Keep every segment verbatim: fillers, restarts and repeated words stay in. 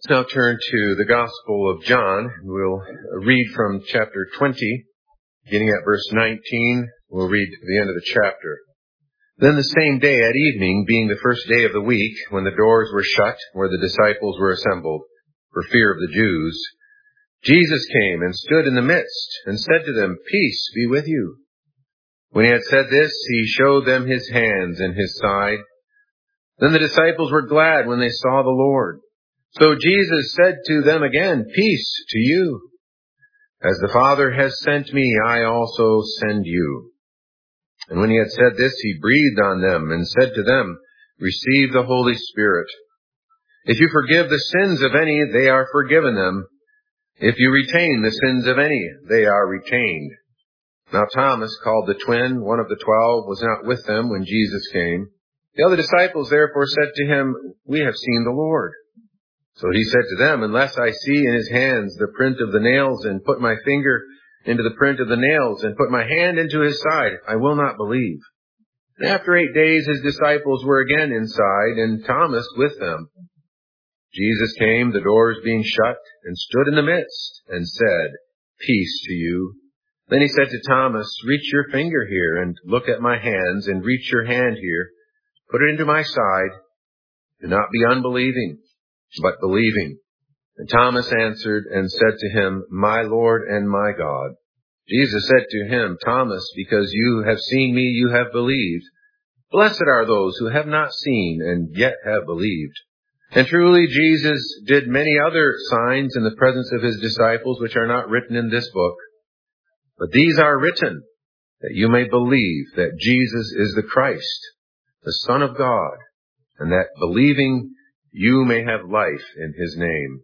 Let's now turn to the Gospel of John. We'll read from chapter twenty, beginning at verse nineteen. We'll read to the end of the chapter. Then the same day at evening, being the first day of the week, when the doors were shut where the disciples were assembled, for fear of the Jews, Jesus came and stood in the midst and said to them, "Peace be with you." When he had said this, he showed them his hands and his side. Then the disciples were glad when they saw the Lord. So Jesus said to them again, "Peace to you. As the Father has sent me, I also send you." And when he had said this, he breathed on them and said to them, "Receive the Holy Spirit. If you forgive the sins of any, they are forgiven them. If you retain the sins of any, they are retained." Now Thomas, called the twin, one of the twelve, was not with them when Jesus came. The other disciples therefore said to him, "We have seen the Lord." So he said to them, "Unless I see in his hands the print of the nails, and put my finger into the print of the nails, and put my hand into his side, I will not believe." And after eight days his disciples were again inside, and Thomas with them. Jesus came, the doors being shut, and stood in the midst, and said, "Peace to you." Then he said to Thomas, "Reach your finger here, and look at my hands, and reach your hand here. Put it into my side. Do not be unbelieving, but believing." And Thomas answered and said to him, "My Lord and my God." Jesus said to him, "Thomas, because you have seen me, you have believed. Blessed are those who have not seen and yet have believed." And truly Jesus did many other signs in the presence of his disciples, which are not written in this book. But these are written that you may believe that Jesus is the Christ, the Son of God, and that believing you may have life in his name.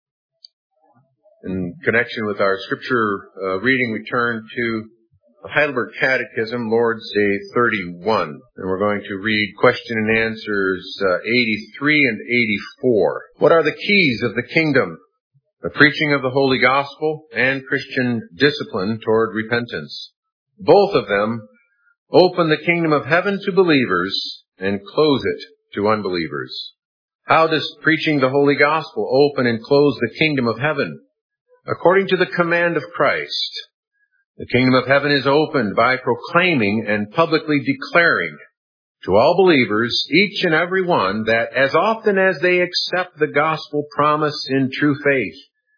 In connection with our scripture uh, reading, we turn to the Heidelberg Catechism, Lord's Day thirty-one. And we're going to read question and answers uh, eighty-three and eighty-four. What are the keys of the kingdom? The preaching of the Holy Gospel and Christian discipline toward repentance. Both of them open the kingdom of heaven to believers and close it to unbelievers. How does preaching the Holy Gospel open and close the kingdom of heaven? According to the command of Christ, the kingdom of heaven is opened by proclaiming and publicly declaring to all believers, each and every one, that as often as they accept the gospel promise in true faith,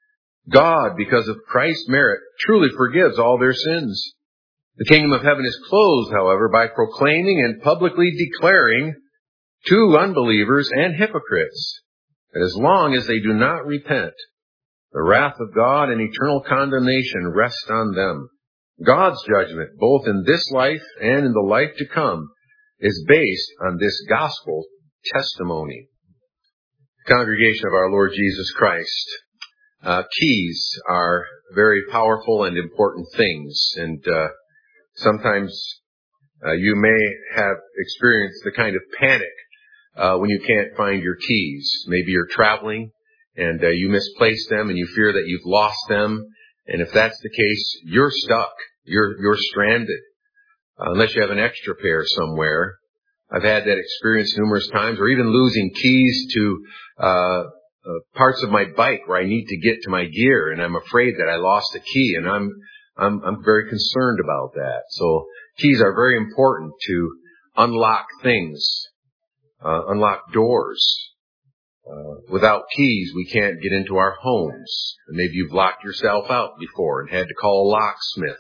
God, because of Christ's merit, truly forgives all their sins. The kingdom of heaven is closed, however, by proclaiming and publicly declaring to unbelievers and hypocrites that as long as they do not repent, the wrath of God and eternal condemnation rest on them. God's judgment, both in this life and in the life to come, is based on this gospel testimony. Congregation of our Lord Jesus Christ, uh, keys are very powerful and important things, and uh, sometimes uh, you may have experienced the kind of panic uh, when you can't find your keys. Maybe you're traveling and uh, you misplace them and you fear that you've lost them, and if that's the case, you're stuck. You're you're stranded. Uh, unless you have an extra pair somewhere. I've had that experience numerous times, or even losing keys to uh, uh parts of my bike where I need to get to my gear, and I'm afraid that I lost a key, and I'm I'm I'm very concerned about that. So keys are very important to unlock things, uh, unlock doors. Uh, without keys, we can't get into our homes. And maybe you've locked yourself out before and had to call a locksmith.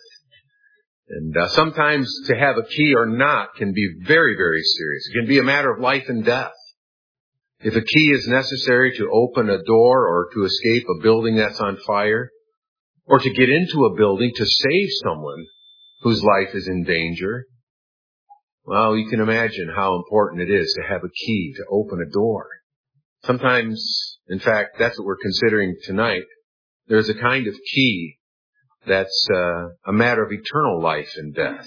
And uh, sometimes to have a key or not can be very, very serious. It can be a matter of life and death. If a key is necessary to open a door or to escape a building that's on fire, or to get into a building to save someone whose life is in danger, well, you can imagine how important it is to have a key to open a door. Sometimes, in fact, that's what we're considering tonight. There's a kind of key that's uh, a matter of eternal life and death.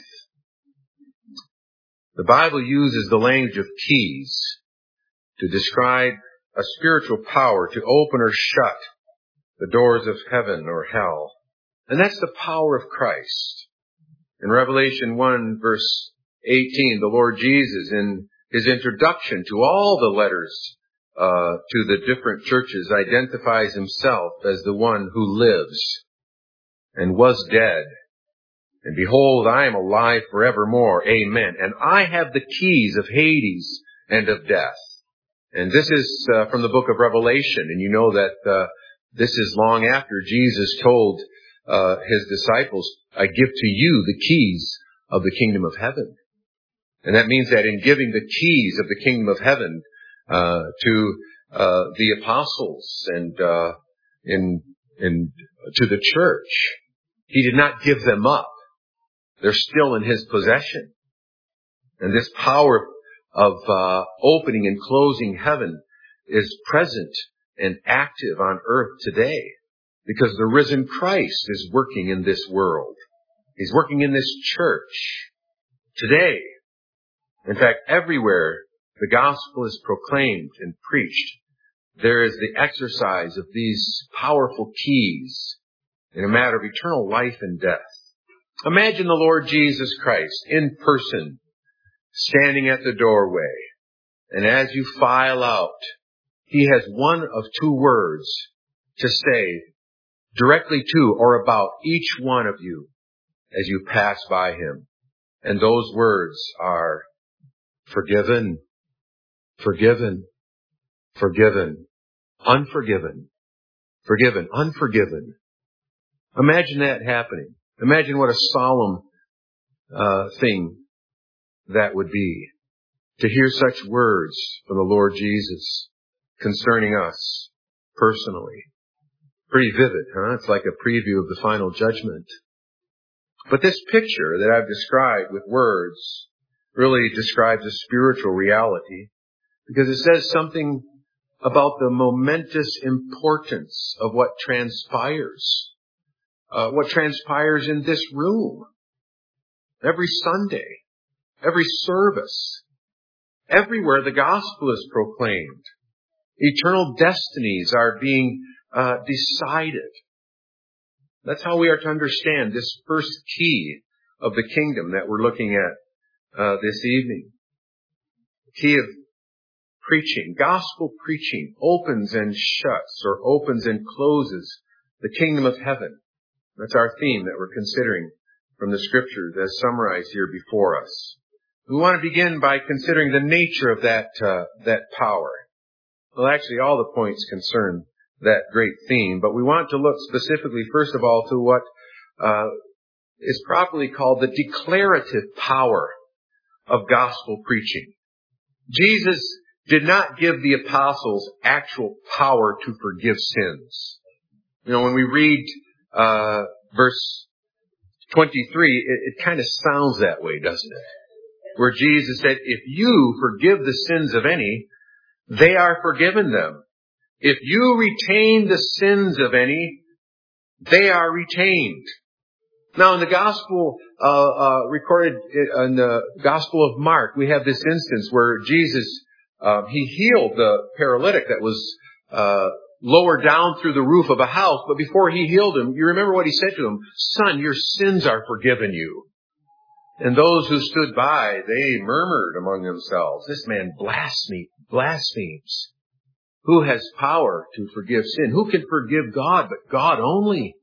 The Bible uses the language of keys to describe a spiritual power to open or shut the doors of heaven or hell. And that's the power of Christ. In Revelation one, verse eighteen, the Lord Jesus, in his introduction to all the letters uh, to the different churches identifies himself as the one who lives and was dead. And behold, I am alive forevermore. Amen. And I have the keys of Hades and of death. And this is uh, from the book of Revelation. And you know that uh, this is long after Jesus told uh, his disciples, I give to you the keys of the kingdom of heaven. And that means that in giving the keys of the kingdom of heaven uh, to uh, the apostles and uh, in, in to the church, he did not give them up. They're still in his possession. And this power of uh, opening and closing heaven is present and active on earth today because the risen Christ is working in this world. He's working in this church today. In fact, everywhere the gospel is proclaimed and preached, there is the exercise of these powerful keys in a matter of eternal life and death. Imagine the Lord Jesus Christ in person, standing at the doorway. And as you file out, he has one of two words to say directly to or about each one of you as you pass by him. And those words are forgiven, forgiven, forgiven, unforgiven, forgiven, unforgiven. Imagine that happening. Imagine what a solemn uh, thing that would be to hear such words from the Lord Jesus concerning us personally. Pretty vivid, huh? It's like a preview of the final judgment. But this picture that I've described with words really describes a spiritual reality because it says something about the momentous importance of what transpires, uh, what transpires in this room every Sunday, every service, everywhere the gospel is proclaimed. Eternal destinies are being uh, decided. That's how we are to understand this first key of the kingdom that we're looking at uh, this evening. The key of preaching, gospel preaching, opens and shuts or opens and closes the kingdom of heaven. That's our theme that we're considering from the scriptures as summarized here before us. We want to begin by considering the nature of that uh, that power. Well, actually, all the points concern that great theme, but we want to look specifically, first of all, to what uh, is properly called the declarative power of gospel preaching. Jesus did not give the apostles actual power to forgive sins. You know, when we read uh, verse twenty-three, it, it kind of sounds that way, doesn't it? Where Jesus said, if you forgive the sins of any, they are forgiven them. If you retain the sins of any, they are retained. Now, in the gospel uh, uh, recorded in the Gospel of Mark, we have this instance where Jesus uh, he healed the paralytic that was uh, lowered down through the roof of a house. But before he healed him, you remember what he said to him? Son, your sins are forgiven you. And those who stood by, they murmured among themselves, this man blasphemes. blasphemes. Who has power to forgive sin? Who can forgive God but God only?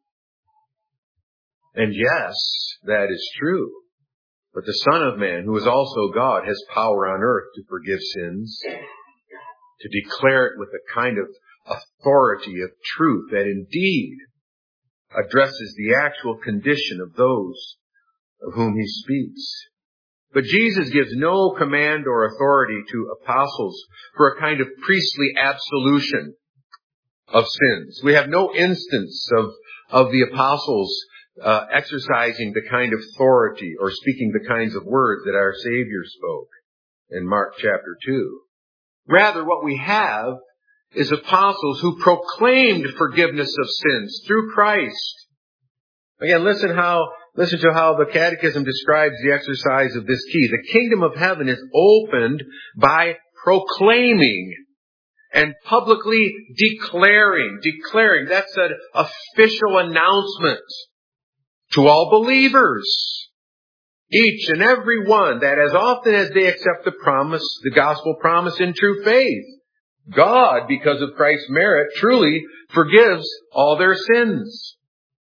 And yes, that is true. But the Son of Man, who is also God, has power on earth to forgive sins, to declare it with a kind of authority of truth that indeed addresses the actual condition of those of whom he speaks. But Jesus gives no command or authority to apostles for a kind of priestly absolution of sins. We have no instance of, of the apostles uh, exercising the kind of authority or speaking the kinds of words that our Savior spoke in Mark chapter two. Rather, what we have is apostles who proclaimed forgiveness of sins through Christ. Again, listen how Listen to how the Catechism describes the exercise of this key. The kingdom of heaven is opened by proclaiming and publicly declaring. Declaring, that's an official announcement to all believers. Each and every one that as often as they accept the promise, the gospel promise in true faith, God, because of Christ's merit, truly forgives all their sins.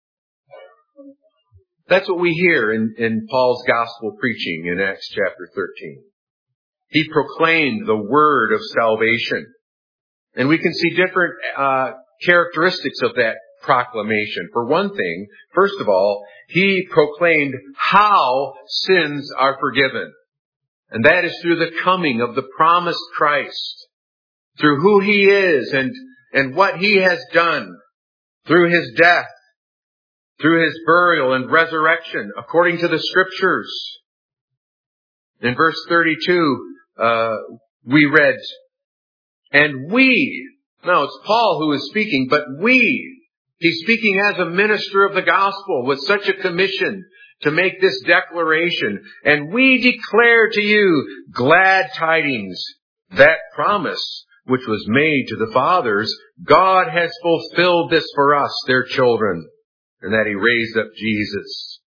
That's what we hear in, in Paul's gospel preaching in Acts chapter thirteen. He proclaimed the word of salvation. And we can see different uh, characteristics of that proclamation. For one thing, first of all, he proclaimed how sins are forgiven. And that is through the coming of the promised Christ, through who He is and, and what He has done, through His death, through His burial and resurrection, according to the Scriptures. In verse thirty-two, uh, we read, and we, now it's Paul who is speaking, but we, he's speaking as a minister of the gospel with such a commission to make this declaration. And we declare to you glad tidings, that promise which was made to the fathers. God has fulfilled this for us, their children, and that He raised up Jesus.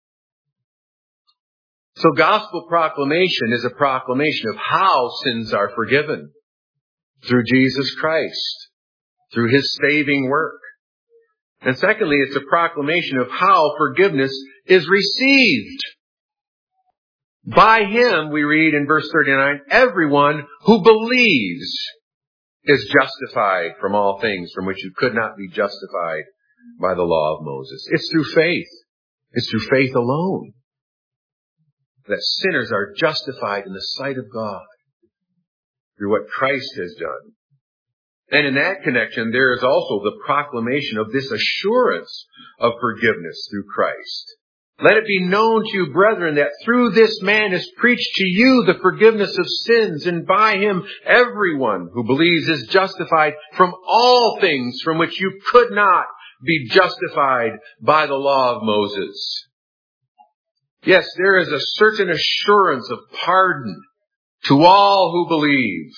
So gospel proclamation is a proclamation of how sins are forgiven through Jesus Christ, through His saving work. And secondly, it's a proclamation of how forgiveness is received. By Him, we read in verse thirty-nine, everyone who believes is justified from all things from which you could not be justified by the law of Moses. It's through faith. It's through faith alone that sinners are justified in the sight of God through what Christ has done. And in that connection, there is also the proclamation of this assurance of forgiveness through Christ. Let it be known to you, brethren, that through this man is preached to you the forgiveness of sins, and by Him everyone who believes is justified from all things from which you could not be justified by the law of Moses. Yes, there is a certain assurance of pardon to all who believe.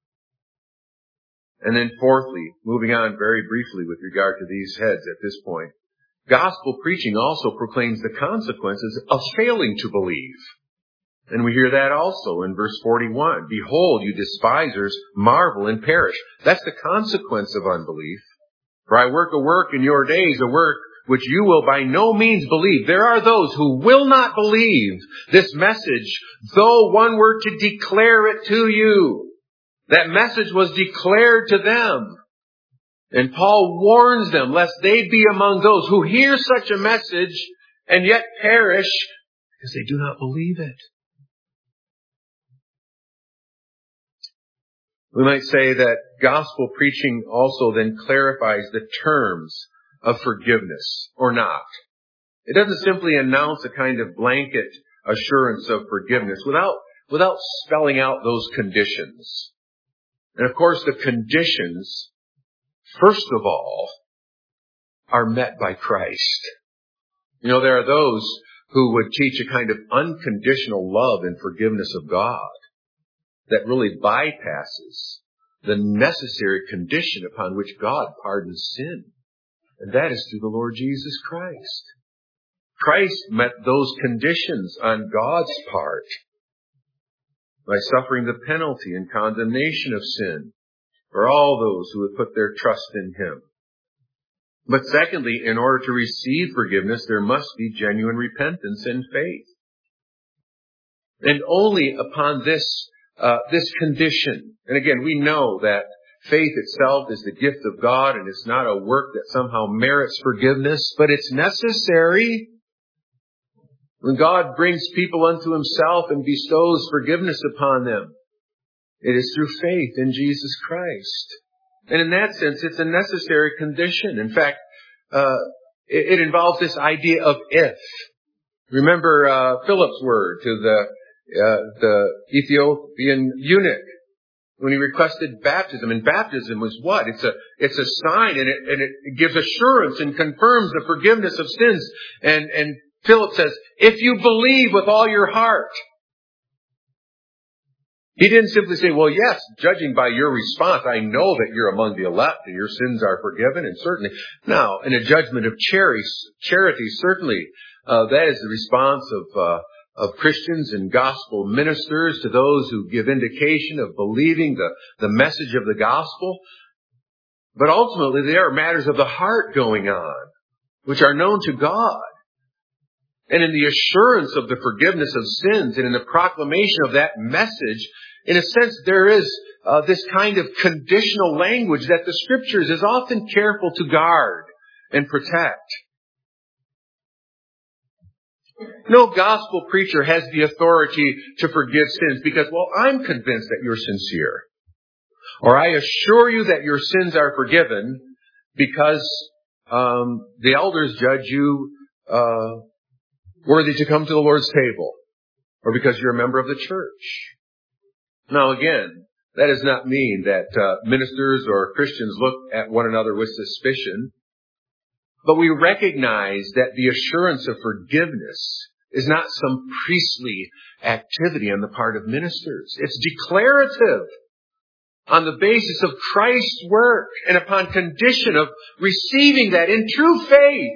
And then fourthly, moving on very briefly with regard to these heads at this point, gospel preaching also proclaims the consequences of failing to believe. And we hear that also in verse forty-one. Behold, you despisers marvel and perish. That's the consequence of unbelief. For I work a work in your days, a work which you will by no means believe. There are those who will not believe this message, though one were to declare it to you. That message was declared to them. And Paul warns them lest they be among those who hear such a message and yet perish because they do not believe it. We might say that gospel preaching also then clarifies the terms of forgiveness or not. It doesn't simply announce a kind of blanket assurance of forgiveness without, without spelling out those conditions. And of course, the conditions, first of all, are met by Christ. You know, there are those who would teach a kind of unconditional love and forgiveness of God that really bypasses the necessary condition upon which God pardons sin. And that is through the Lord Jesus Christ. Christ met those conditions on God's part by suffering the penalty and condemnation of sin for all those who would put their trust in Him. But secondly, in order to receive forgiveness, there must be genuine repentance and faith. And only upon this, uh, this condition, and again, we know that faith itself is the gift of God and it's not a work that somehow merits forgiveness, but it's necessary. When God brings people unto Himself and bestows forgiveness upon them, it is through faith in Jesus Christ. And in that sense, it's a necessary condition. In fact, uh, it, it involves this idea of if. Remember uh, Philip's word to the uh, the Ethiopian eunuch when he requested baptism. And baptism was what? It's a it's a sign, and it and it gives assurance and confirms the forgiveness of sins. And and Philip says, if you believe with all your heart. He didn't simply say, well, yes, judging by your response, I know that you're among the elect and your sins are forgiven, and certainly. Now, in a judgment of charity, charity certainly, uh, that is the response of, uh, of Christians and gospel ministers, to those who give indication of believing the, the message of the gospel. But ultimately, there are matters of the heart going on, which are known to God. And in the assurance of the forgiveness of sins and in the proclamation of that message, in a sense, there is uh, this kind of conditional language that the Scriptures is often careful to guard and protect. No gospel preacher has the authority to forgive sins because, well, I'm convinced that you're sincere. Or I assure you that your sins are forgiven because um, the elders judge you uh, worthy to come to the Lord's table. Or because you're a member of the church. Now again, that does not mean that uh, ministers or Christians look at one another with suspicion. But we recognize that the assurance of forgiveness is not some priestly activity on the part of ministers. It's declarative on the basis of Christ's work and upon condition of receiving that in true faith.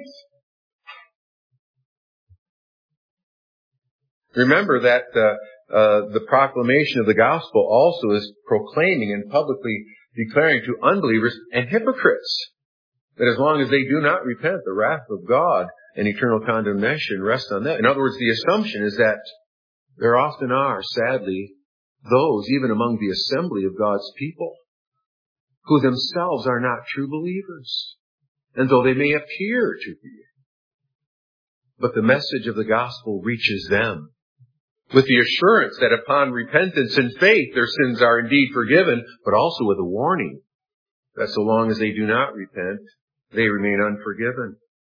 Remember that uh, uh, the proclamation of the gospel also is proclaiming and publicly declaring to unbelievers and hypocrites that as long as they do not repent, the wrath of God and eternal condemnation rest on them. In other words, the assumption is that there often are, sadly, those, even among the assembly of God's people, who themselves are not true believers, and though they may appear to be. But the message of the gospel reaches them with the assurance that upon repentance and faith, their sins are indeed forgiven, but also with a warning that so long as they do not repent, they remain unforgiven.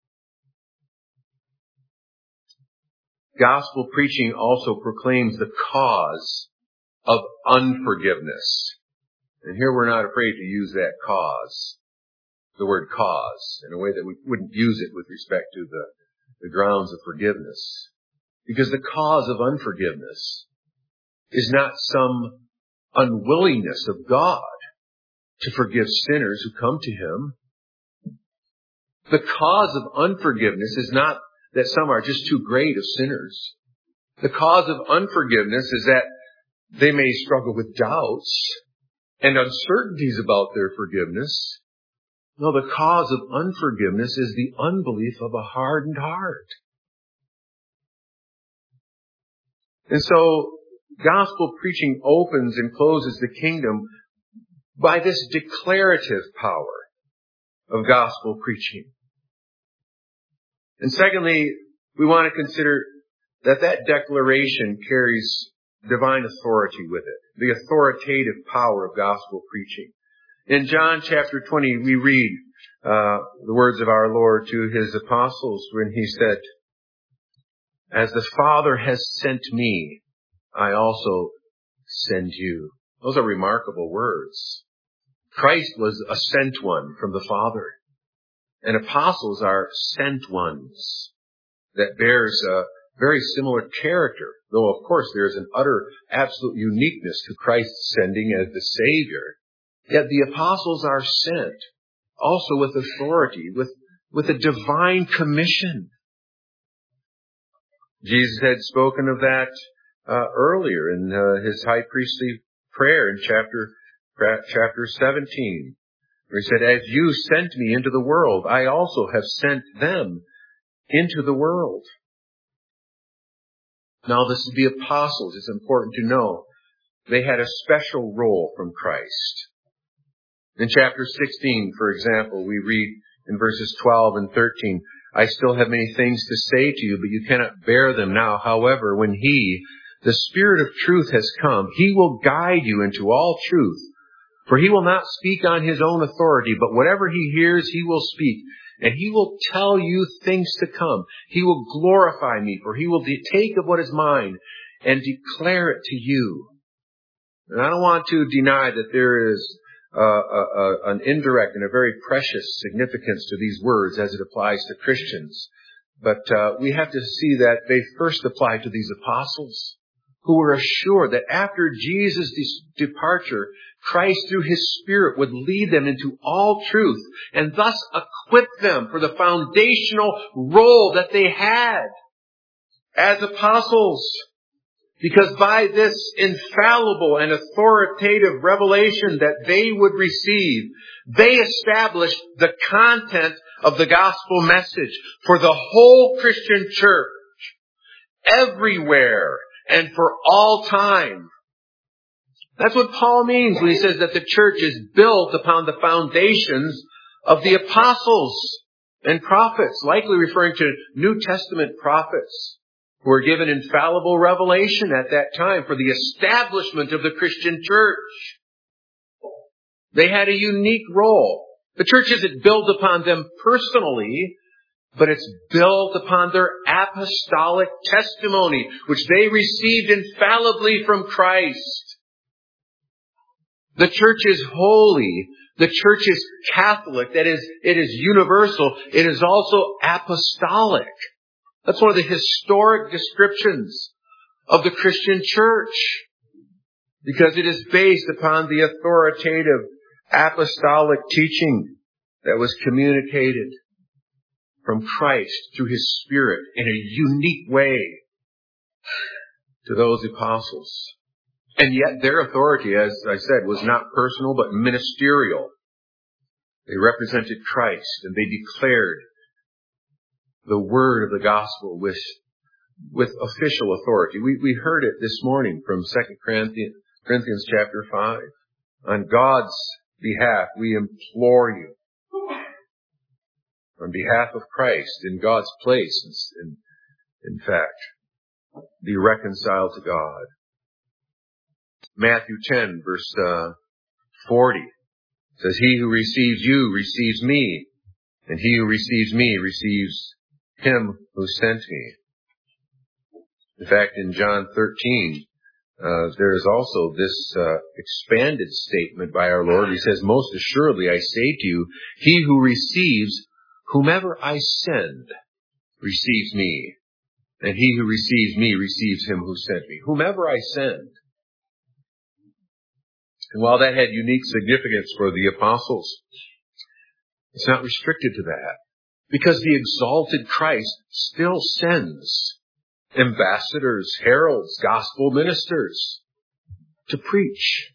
Gospel preaching also proclaims the cause of unforgiveness. And here we're not afraid to use that cause, the word cause, in a way that we wouldn't use it with respect to the, the grounds of forgiveness. Because the cause of unforgiveness is not some unwillingness of God to forgive sinners who come to Him. The cause of unforgiveness is not that some are just too great of sinners. The cause of unforgiveness is that they may struggle with doubts and uncertainties about their forgiveness. No, the cause of unforgiveness is the unbelief of a hardened heart. And so, gospel preaching opens and closes the kingdom by this declarative power of gospel preaching. And secondly, we want to consider that that declaration carries divine authority with it, the authoritative power of gospel preaching. In John chapter twenty, we read uh, the words of our Lord to His apostles when He said, "As the Father has sent me, I also send you." Those are remarkable words. Christ was a sent one from the Father. And apostles are sent ones that bears a very similar character. Though, of course, there is an utter, absolute uniqueness to Christ's sending as the Savior. Yet the apostles are sent also with authority, with, with a divine commission. Jesus had spoken of that uh, earlier in uh, His high priestly prayer in chapter, chapter seventeen. Where He said, "As you sent me into the world, I also have sent them into the world." Now, this is the apostles. It's important to know they had a special role from Christ. In chapter sixteen, for example, we read in verses twelve and thirteen, "I still have many things to say to you, but you cannot bear them now. However, when He, the Spirit of truth, has come, He will guide you into all truth. For He will not speak on His own authority, but whatever He hears, He will speak. And He will tell you things to come. He will glorify me, for He will take of what is mine and declare it to you." And I don't want to deny that there is uh, a, a, an indirect and a very precious significance to these words as it applies to Christians. But uh, we have to see that they first apply to these apostles, who were assured that after Jesus' de- departure, Christ through His Spirit would lead them into all truth and thus equip them for the foundational role that they had as apostles. Because by this infallible and authoritative revelation that they would receive, they established the content of the gospel message for the whole Christian church, everywhere and for all time. That's what Paul means when he says that the church is built upon the foundations of the apostles and prophets, likely referring to New Testament prophets who were given infallible revelation at that time for the establishment of the Christian church. They had a unique role. The church isn't built upon them personally, but it's built upon their apostolic testimony, which they received infallibly from Christ. The church is holy. The church is Catholic. That is, it is universal. It is also apostolic. That's one of the historic descriptions of the Christian church, because it is based upon the authoritative apostolic teaching that was communicated from Christ through His Spirit in a unique way to those apostles. And yet their authority, as I said, was not personal but ministerial. They represented Christ and they declared the word of the gospel with, with official authority. We, we heard it this morning from Second Corinthians, Corinthians chapter five. On God's behalf, we implore you, on behalf of Christ, in God's place, in, in fact, be reconciled to God. Matthew ten, verse uh, forty says, "He who receives you receives me, and he who receives me receives Him who sent me." In fact, in John thirteen, uh, there is also this uh, expanded statement by our Lord. He says, "Most assuredly I say to you, he who receives whomever I send receives me, and he who receives me receives Him who sent me." Whomever I send. And while that had unique significance for the apostles, it's not restricted to that. Because the exalted Christ still sends ambassadors, heralds, gospel ministers to preach.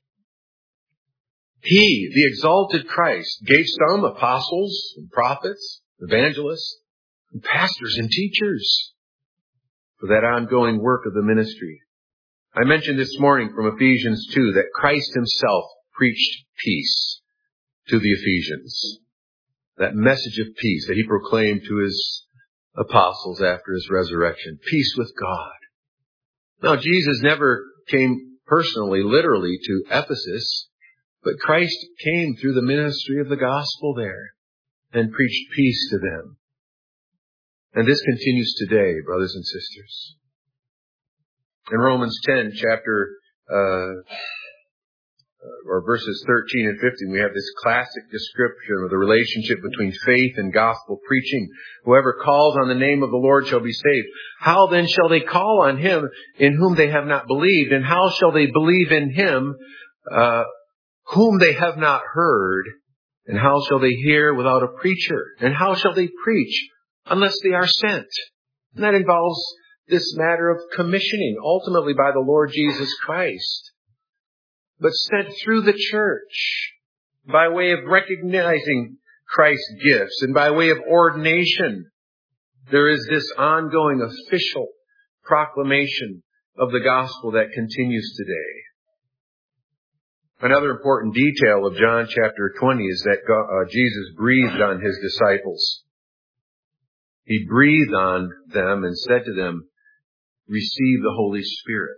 He, the exalted Christ, gave some apostles and prophets, evangelists, and pastors and teachers for that ongoing work of the ministry. I mentioned this morning from Ephesians two that Christ Himself preached peace to the Ephesians. That message of peace that He proclaimed to His apostles after His resurrection. Peace with God. Now, Jesus never came personally, literally, to Ephesus, but Christ came through the ministry of the gospel there and preached peace to them. And this continues today, brothers and sisters. In Romans ten, chapter, uh, or verses thirteen and fifteen, we have this classic description of the relationship between faith and gospel preaching. "Whoever calls on the name of the Lord shall be saved. How then shall they call on Him in whom they have not believed? And how shall they believe in Him uh, whom they have not heard? And how shall they hear without a preacher? And how shall they preach unless they are sent?" And that involves this matter of commissioning, ultimately by the Lord Jesus Christ, but sent through the church by way of recognizing Christ's gifts and by way of ordination. There is this ongoing official proclamation of the gospel that continues today. Another important detail of John chapter twenty is that God, uh, Jesus breathed on His disciples. He breathed on them and said to them, "Receive the Holy Spirit."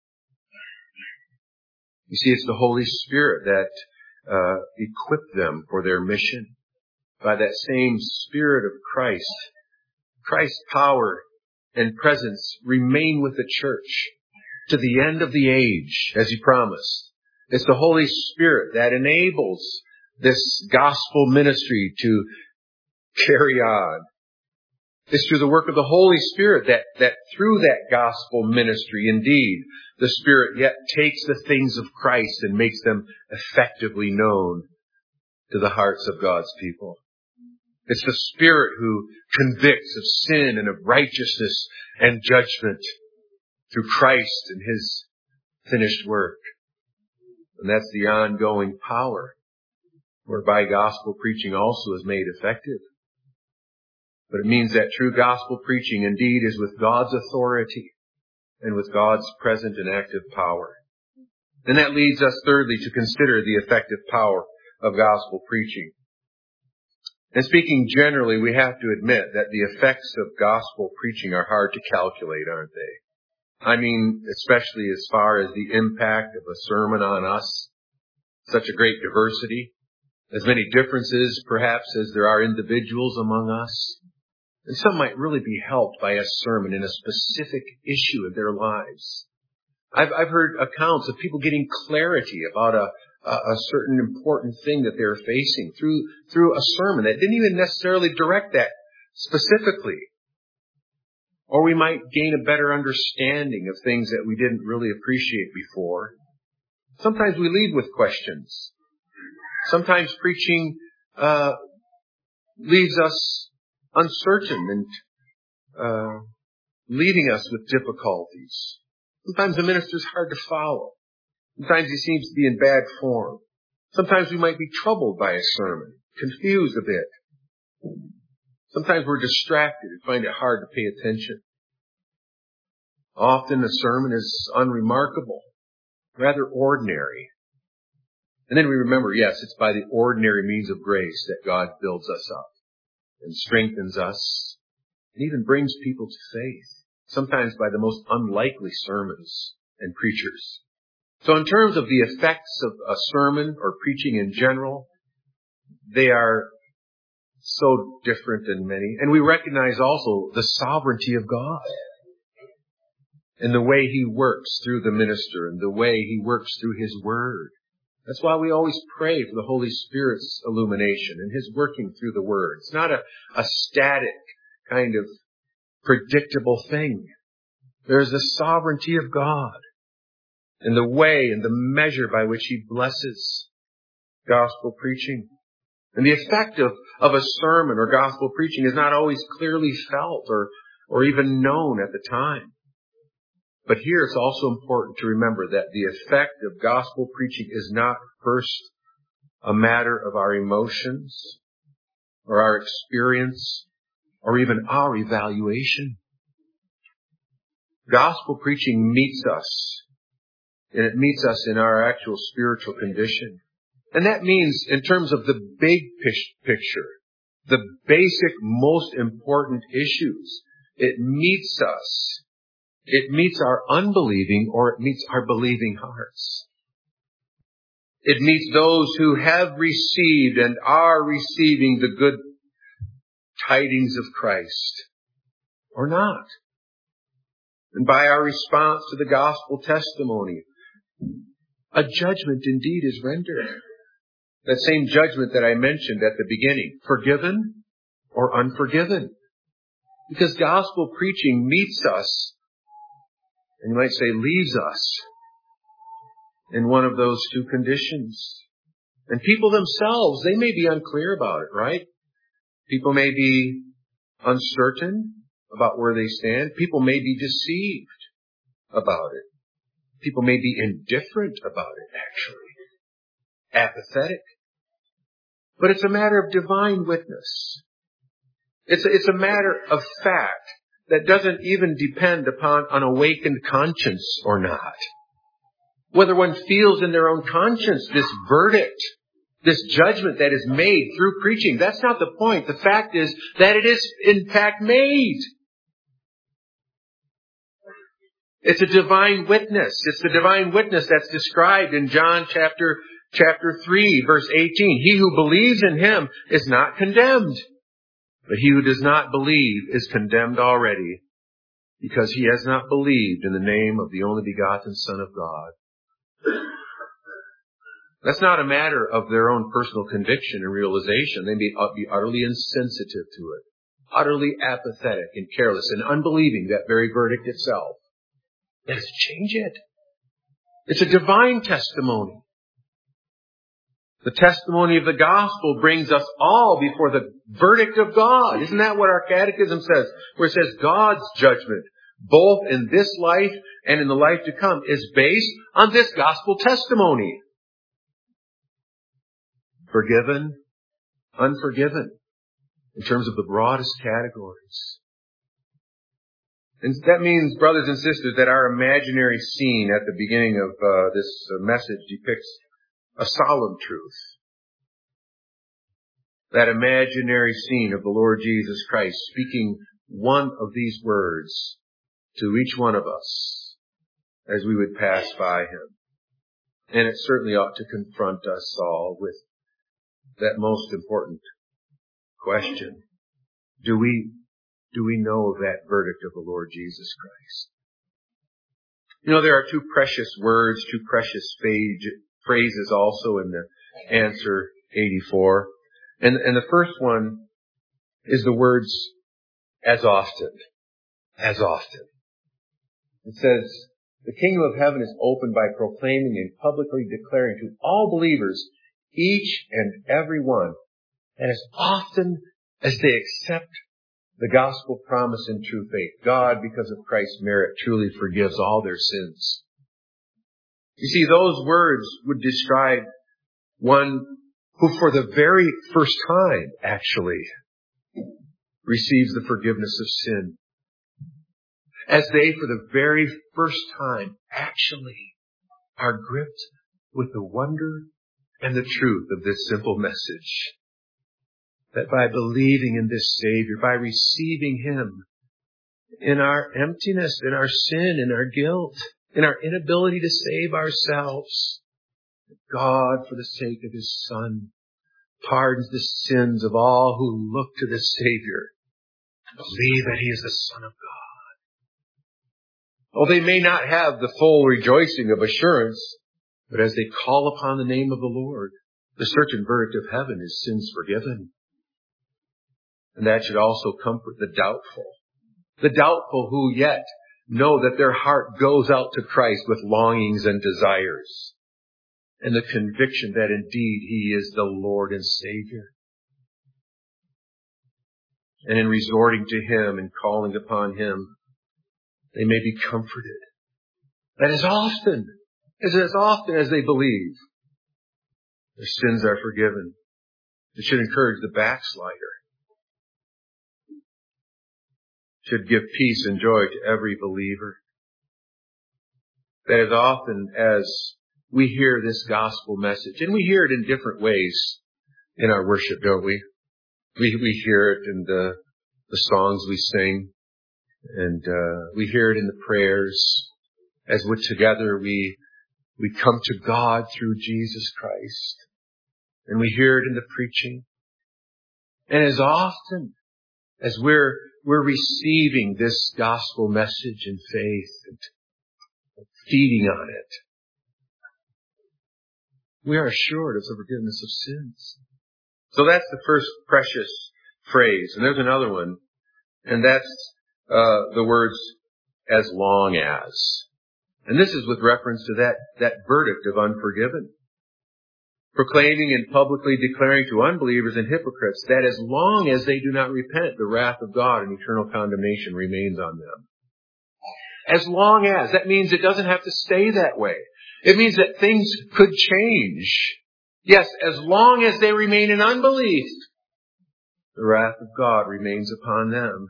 You see, it's the Holy Spirit that uh, equipped them for their mission. By that same Spirit of Christ, Christ's power and presence remain with the church to the end of the age, as He promised. It's the Holy Spirit that enables this gospel ministry to carry on. It's through the work of the Holy Spirit that, that through that gospel ministry, indeed, the Spirit yet takes the things of Christ and makes them effectively known to the hearts of God's people. It's the Spirit who convicts of sin and of righteousness and judgment through Christ and His finished work. And that's the ongoing power whereby gospel preaching also is made effective. But it means that true gospel preaching indeed is with God's authority and with God's present and active power. And that leads us thirdly to consider the effective power of gospel preaching. And speaking generally, we have to admit that the effects of gospel preaching are hard to calculate, aren't they? I mean, especially as far as the impact of a sermon on us. Such a great diversity. As many differences, perhaps, as there are individuals among us. And some might really be helped by a sermon in a specific issue of their lives. I've, I've heard accounts of people getting clarity about a, a, a certain important thing that they're facing through, through a sermon that didn't even necessarily direct that specifically. Or we might gain a better understanding of things that we didn't really appreciate before. Sometimes we lead with questions. Sometimes preaching uh leaves us uncertain and uh leaving us with difficulties. Sometimes the minister's hard to follow. Sometimes he seems to be in bad form. Sometimes we might be troubled by a sermon, confused a bit. Sometimes we're distracted and find it hard to pay attention. Often the sermon is unremarkable, rather ordinary. And then we remember, yes, it's by the ordinary means of grace that God builds us up and strengthens us and even brings people to faith, sometimes by the most unlikely sermons and preachers. So in terms of the effects of a sermon or preaching in general, they are so different in many. And we recognize also the sovereignty of God and the way He works through the minister and the way He works through His Word. That's why we always pray for the Holy Spirit's illumination and His working through the Word. It's not a, a static kind of predictable thing. There's the sovereignty of God and the way and the measure by which He blesses gospel preaching. And the effect of, of a sermon or gospel preaching is not always clearly felt or, or even known at the time. But here it's also important to remember that the effect of gospel preaching is not first a matter of our emotions or our experience or even our evaluation. Gospel preaching meets us, and it meets us in our actual spiritual condition. And that means in terms of the big picture, the basic, most important issues, it meets us. It meets our unbelieving or it meets our believing hearts. It meets those who have received and are receiving the good tidings of Christ or not. And by our response to the gospel testimony, a judgment indeed is rendered. That same judgment that I mentioned at the beginning, forgiven or unforgiven. Because gospel preaching meets us, and you might say leaves us, in one of those two conditions. And people themselves, they may be unclear about it, right? People may be uncertain about where they stand. People may be deceived about it. People may be indifferent about it, actually. Apathetic. But it's a matter of divine witness. It's a, it's a matter of fact that doesn't even depend upon an awakened conscience or not. Whether one feels in their own conscience this verdict, this judgment that is made through preaching, that's not the point. The fact is that it is in fact made. It's a divine witness. It's the divine witness that's described in John chapter chapter three, verse eighteen. He who believes in Him is not condemned, but he who does not believe is condemned already, because he has not believed in the name of the only begotten Son of God. That's not a matter of their own personal conviction and realization. They may be utterly insensitive to it, utterly apathetic and careless and unbelieving that very verdict itself. That doesn't change it. It's a divine testimony. The testimony of the gospel brings us all before the verdict of God. Isn't that what our catechism says? Where it says God's judgment, both in this life and in the life to come, is based on this gospel testimony. Forgiven, unforgiven, in terms of the broadest categories. And that means, brothers and sisters, that our imaginary scene at the beginning of uh, this uh, message depicts a solemn truth. That imaginary scene of the Lord Jesus Christ speaking one of these words to each one of us as we would pass by Him. And it certainly ought to confront us all with that most important question. Do we, do we know of that verdict of the Lord Jesus Christ? You know, there are two precious words, two precious phrases also in the answer eighty-four. And, and the first one is the words, as often. As often. It says, the kingdom of heaven is opened by proclaiming and publicly declaring to all believers, each and every one, and as often as they accept the gospel promise in true faith, God, because of Christ's merit, truly forgives all their sins. You see, those words would describe one who for the very first time, actually, receives the forgiveness of sin. As they, for the very first time, actually are gripped with the wonder and the truth of this simple message. That by believing in this Savior, by receiving Him in our emptiness, in our sin, in our guilt, in our inability to save ourselves, God, for the sake of His Son, pardons the sins of all who look to this Savior, believe that He is the Son of God. Oh, they may not have the full rejoicing of assurance, but as they call upon the name of the Lord, the certain verdict of heaven is sins forgiven. And that should also comfort the doubtful. The doubtful who yet know that their heart goes out to Christ with longings and desires. And the conviction that indeed He is the Lord and Savior. And in resorting to Him and calling upon Him, they may be comforted. That as often, as, as often as they believe, their sins are forgiven. It should encourage the backslider. Should give peace and joy to every believer. That as often as we hear this gospel message, and we hear it in different ways in our worship, don't we? We, we hear it in the, the songs we sing, and uh, we hear it in the prayers as we together we, we come to God through Jesus Christ. And we hear it in the preaching. And as often as we're We're receiving this gospel message in faith and feeding on it, we are assured of the forgiveness of sins. So that's the first precious phrase. And there's another one, and that's uh, the words, as long as. And this is with reference to that, that verdict of unforgiven. Proclaiming and publicly declaring to unbelievers and hypocrites that as long as they do not repent, the wrath of God and eternal condemnation remains on them. As long as. That means it doesn't have to stay that way. It means that things could change. Yes, as long as they remain in unbelief, the wrath of God remains upon them.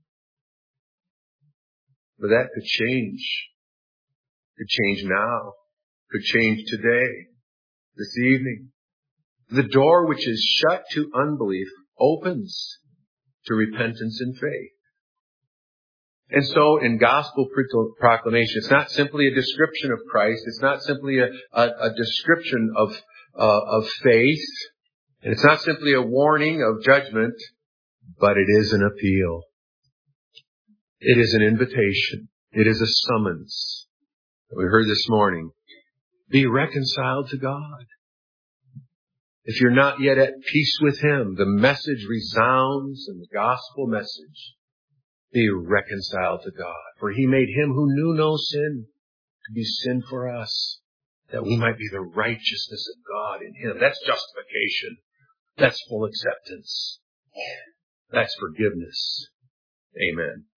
But that could change. Could change now. Could change today. This evening. The door which is shut to unbelief opens to repentance and faith. And so in gospel proclamation, it's not simply a description of Christ. It's not simply a, a, a description of, uh, of faith. And it's not simply a warning of judgment, but it is an appeal. It is an invitation. It is a summons. We heard this morning. Be reconciled to God. If you're not yet at peace with Him, the message resounds in the gospel message. Be reconciled to God. For He made Him who knew no sin to be sin for us, that we might be the righteousness of God in Him. That's justification. That's full acceptance. That's forgiveness. Amen.